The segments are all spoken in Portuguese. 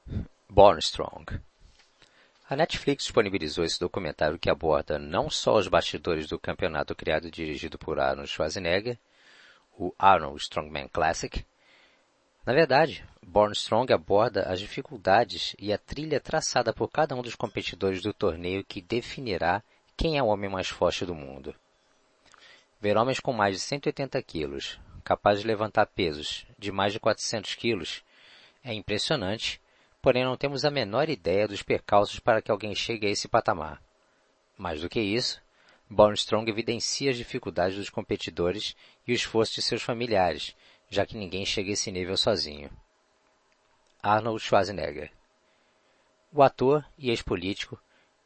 Born Strong. A Netflix disponibilizou esse documentário que aborda não só os bastidores do campeonato criado e dirigido por Arnold Schwarzenegger, o Arnold Strongman Classic. Na verdade, Born Strong aborda as dificuldades e a trilha traçada por cada um dos competidores do torneio que definirá quem é o homem mais forte do mundo. Ver homens com mais de 180 quilos, capazes de levantar pesos de mais de 400 quilos, é impressionante, porém não temos a menor ideia dos percalços para que alguém chegue a esse patamar. Mais do que isso, Born Strong evidencia as dificuldades dos competidores e o esforço de seus familiares, já que ninguém chega a esse nível sozinho. Arnold Schwarzenegger. O ator e ex-político,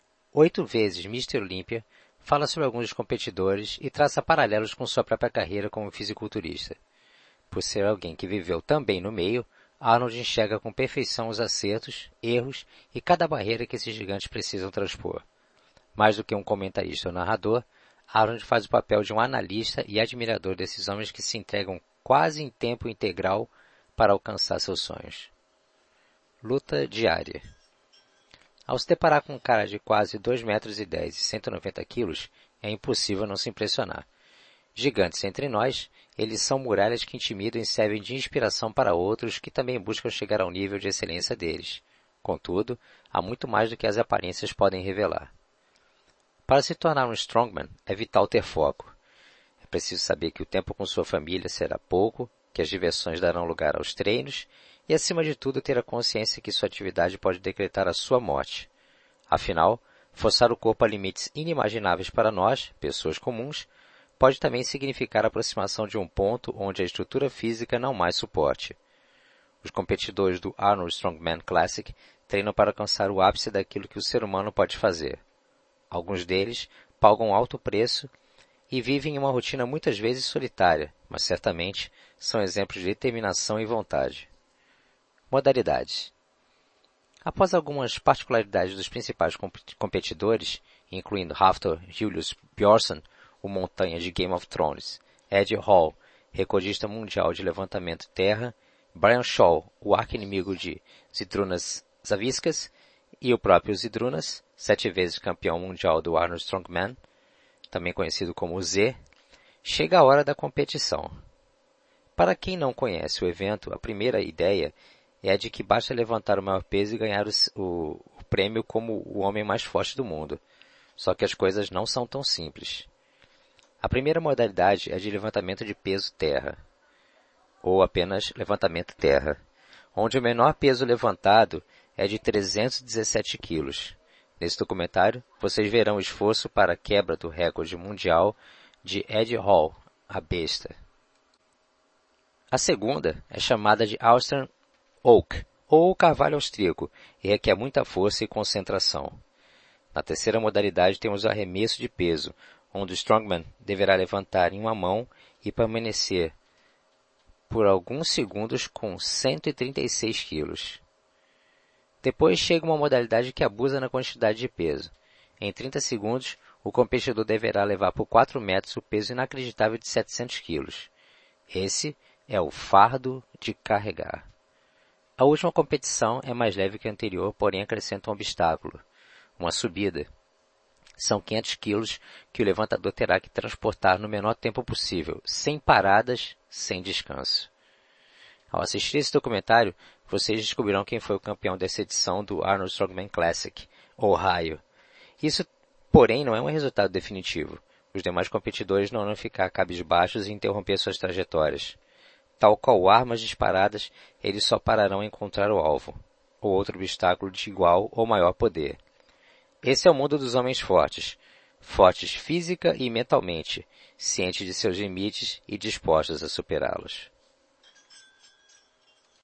8 vezes Mr. Olympia, fala sobre alguns dos competidores e traça paralelos com sua própria carreira como fisiculturista. Por ser alguém que viveu também no meio, Arnold enxerga com perfeição os acertos, erros e cada barreira que esses gigantes precisam transpor. Mais do que um comentarista ou narrador, Arnold faz o papel de um analista e admirador desses homens que se entregam quase em tempo integral para alcançar seus sonhos. Luta diária. Ao se deparar com um cara de quase 2,10 metros e 190 quilos, é impossível não se impressionar. Gigantes entre nós, eles são muralhas que intimidam e servem de inspiração para outros que também buscam chegar ao nível de excelência deles. Contudo, há muito mais do que as aparências podem revelar. Para se tornar um strongman, é vital ter foco. É preciso saber que o tempo com sua família será pouco, que as diversões darão lugar aos treinos e, acima de tudo, ter a consciência que sua atividade pode decretar a sua morte. Afinal, forçar o corpo a limites inimagináveis para nós, pessoas comuns, pode também significar a aproximação de um ponto onde a estrutura física não mais suporte. Os competidores do Arnold Strongman Classic treinam para alcançar o ápice daquilo que o ser humano pode fazer. Alguns deles pagam alto preço e vivem em uma rotina muitas vezes solitária, mas certamente são exemplos de determinação e vontade. Modalidades. Após algumas particularidades dos principais competidores, incluindo Hafthor Julius Björnsson, o montanha de Game of Thrones, Ed Hall, recordista mundial de levantamento terra, Brian Shaw, o arqui-inimigo de Zydrunas Savickas, e o próprio Zydrunas, 7 vezes campeão mundial do Arnold Strongman, também conhecido como Z, chega a hora da competição. Para quem não conhece o evento, a primeira ideia é a de que basta levantar o maior peso e ganhar o prêmio como o homem mais forte do mundo. Só que as coisas não são tão simples. A primeira modalidade é de levantamento de peso terra, ou apenas levantamento terra, onde o menor peso levantado é de 317 quilos. Nesse documentário, vocês verão o esforço para a quebra do recorde mundial de Ed Hall, a besta. A segunda é chamada de Austrian Oak, ou carvalho austríaco, e requer muita força e concentração. Na terceira modalidade temos o arremesso de peso, onde o strongman deverá levantar em uma mão e permanecer por alguns segundos com 136 quilos. Depois chega uma modalidade que abusa na quantidade de peso. Em 30 segundos, o competidor deverá levar por 4 metros o peso inacreditável de 700 quilos. Esse é o fardo de carregar. A última competição é mais leve que a anterior, porém acrescenta um obstáculo, uma subida. São 500 quilos que o levantador terá que transportar no menor tempo possível, sem paradas, sem descanso. Ao assistir esse documentário, vocês descobrirão quem foi o campeão dessa edição do Arnold Strongman Classic, Ohio. Isso, porém, não é um resultado definitivo. Os demais competidores não vão ficar cabisbaixos e interromper suas trajetórias. Tal qual armas disparadas, eles só pararão em encontrar o alvo, ou outro obstáculo de igual ou maior poder. Esse é o mundo dos homens fortes, fortes física e mentalmente, cientes de seus limites e dispostos a superá-los.